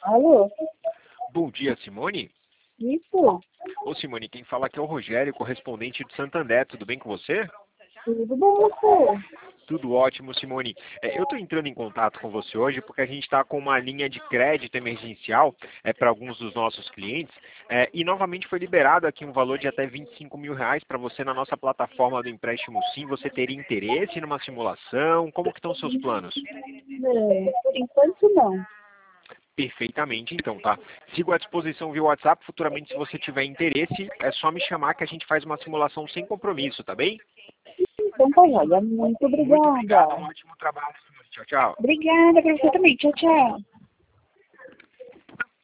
Alô? Bom dia, Simone. Isso? Ô, Simone, quem fala aqui é o Rogério, correspondente do Santander. Tudo bem com você? Tudo bom, você? Tudo ótimo, Simone. Eu estou entrando em contato com você hoje porque a gente está com uma linha de crédito emergencial para alguns dos nossos clientes e novamente foi liberado aqui um valor de até R$ 25.000 para você na nossa plataforma do empréstimo Sim. Você teria interesse numa simulação? Como que estão os seus planos? Por enquanto não. Perfeitamente, então, tá? Sigo à disposição via WhatsApp. Futuramente, se você tiver interesse, é só me chamar que a gente faz uma simulação sem compromisso, tá bem? Então tá, joia. Muito Muito obrigado, um obrigada. ótimo trabalho, Simone. Tchau, tchau. Obrigada pra você também. Tchau, tchau.